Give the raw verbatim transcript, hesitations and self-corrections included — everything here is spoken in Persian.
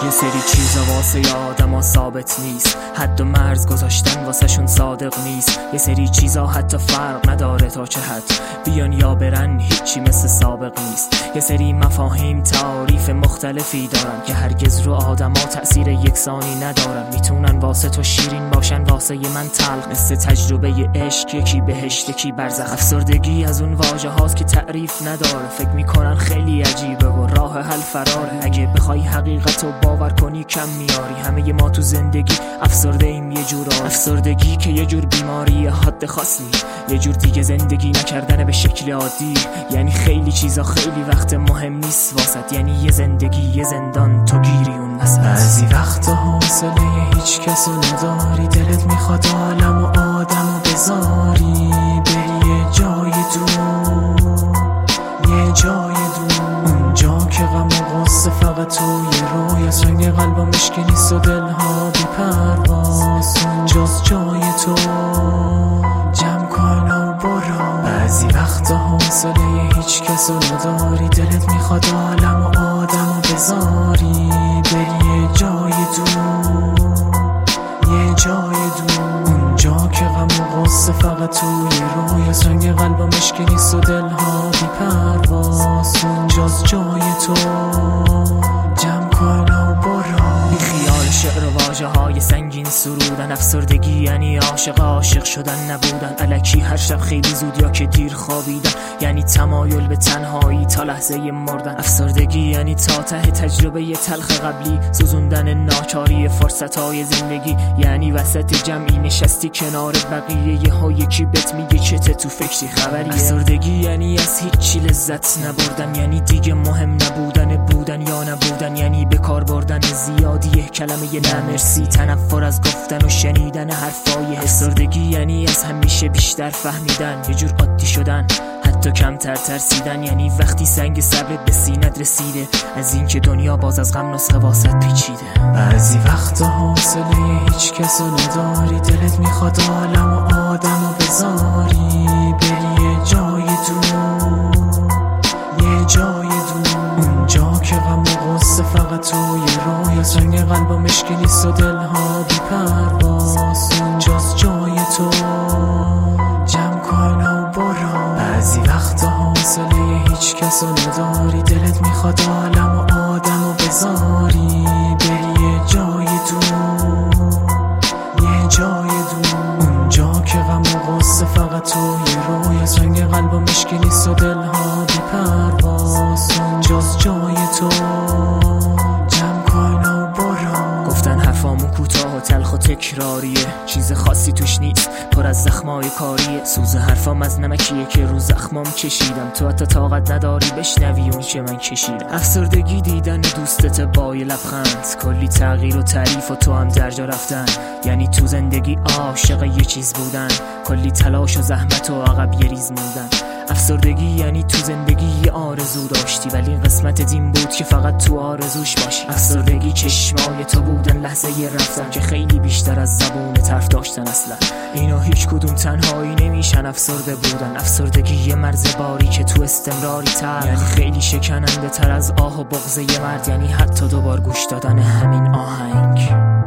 یه سری چیزا واسه آدما ثابت نیست، حد و مرز گذاشتن واسه شون صادق نیست. یه سری چیزا حتی فرق نداره تا چه حد بیان یا برن، هیچی مثل سابق نیست. یه سری مفاهیم تعاریف مختلفی دارن که هرگز رو آدما تأثیر یکسانی ندارن. میتونن واسه تو شیرین باشن، واسه من تلخ، مثل تجربه عشق، یکی بهشت یکی برزخ. افسردگی از اون واژه هاست که تعریف نداره، فکر میکنن خیلی عجیبه و راه حل فراره. اگه بخوای حقیقت رو باور کنی کم میاری، همه ما تو زندگی افسرده ایم یه جور. افسردگی که یه جور بیماری حد خاصی، یه جور دیگه زندگی نکردن به شکل عادی. یعنی خیلی چیزا خیلی وقت مهم نیست واسط، یعنی یه زندگی یه زندان تو گیری اون وسط. بعضی وقتا حوصله هیچ کسو نداری، دلت میخواد عالم و آدم و بذاری بری یه جای دور، یه جای دور، اونجا که غم و غصه فقط توی روی از رنگ قلبا مشکی نیست و دلها بی پرواز. اونجاست جای تو، جمع کن و برو. بعضی وقتا حوصله هیچ کسو نداری، دلت میخواد عالم و آدم و بذاری بری یه جای دور، یه جای دور، اونجا که غم و غصه فقط توی روی از رنگ قلبا مشکی نیست و دلها بی پرواز. اونجاست جای تو، جمع کن و برو. بی خیال شعر و واژه های سنگین سرودن. افسردگی یعنی عاشق عاشق شدن نبودن، الکی هر شب خیلی زود یا که دیر خوابیدن. یعنی تمایل به تنهایی تا لحظه مردن. افسردگی یعنی تا ته تجربه تلخ قبلی سوزوندن ناچاری فرصت های زندگی. یعنی وسط جمعی نشستی کنار بقیه، یه ها یکی بهت میگه چته تو فکری خبریه. افسردگی یعنی از هیچی لذت نبردن، یعنی دیگه مهم نبودن بودن یا نبودن، یعنی به کار بردن زیادی کلمه نمرسی، تنفر از گفتن و شنیدن حرفای. افسردگی یعنی از همیشه بیشتر فهمیدن، یه جور عادی شدن، حتی کمتر ترسیدن. یعنی وقتی سنگ صبرت به سینت رسیده، از این که دنیا باز از غم نسخه واسط پیچیده. بعضی وقتا حوصله هیچ کسو نداری، دلت میخواد عالم و آدم و بذاری بری یه جای دور، یه جای دور، اونجا که غم و غصه فقط توی روی از رنگ قلبا مشکی نیست و دلها بی پرواز. اونجاست جای تو، جمع کن و برو. بعضی وقتا حوصله هیچ کسو نداری، دلت میخواد عالم و آدم و بذاری بری یه جای دور، یه جای دور، اونجا که غم و غصه فقط توی روی از رنگ قلبا مشکی نیست و دلها بی پرواز. اونجاست جای تو، جمع کن و برو. گفتن حرفامون کوتاه و تلخ و تکراریه، چیز خاصی توش نیست، پر از زخمای کاریه. سوز حرفام از نمکیه که رو زخمام کشیدم، تو حتی طاقت نداری بشنوی اون که من کشیدم. افسردگی دیدن دوستت با یه لبخند، کلی تغییر و تعریف و تو هم در جا رفتن. یعنی تو زندگی عاشق یه چیز بودن، کلی تلاش و زحمت و عقب یه ریز موندن. افسردگی یعنی تو زندگی یه آرزو داشتی، ولی قسمت دین بود که فقط تو آرزوش باشی. افسردگی چشمای تو بودن لحظه یه رفتن، که خیلی بیشتر از زبون طرف داشتن. اصلا اینا هیچ کدوم تنهایی نمیشن افسرده بودن. افسردگی یه مرز باری که تو استمراری تر، یعنی خیلی شکننده تر از آه و بغض یه مرد. یعنی حتی دوبار گوش دادن همین آهنگ.